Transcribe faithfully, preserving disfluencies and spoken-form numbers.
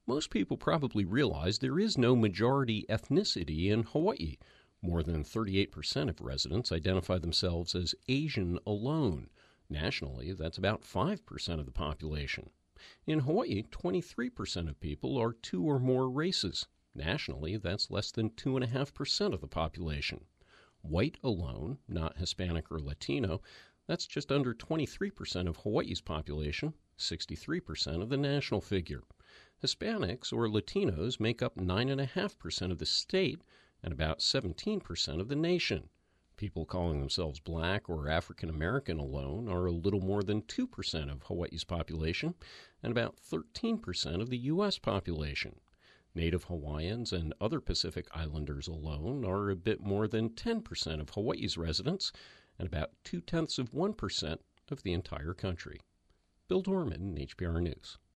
Most people probably realize there is no majority ethnicity in Hawaii. More than thirty-eight percent of residents identify themselves as Asian alone. Nationally, that's about five percent of the population. In Hawaii, twenty-three percent of people are two or more races. Nationally, that's less than two point five percent of the population. White alone, not Hispanic or Latino, that's just under twenty-three percent of Hawaii's population, sixty-three percent of the national figure. Hispanics or Latinos make up nine point five percent of the state and about seventeen percent of the nation. People calling themselves Black or African American alone are a little more than two percent of Hawaii's population and about thirteen percent of the U S population. Native Hawaiians and other Pacific Islanders alone are a bit more than ten percent of Hawaii's residents and about two-tenths of one percent of the entire country. Bill Dorman, H P R News.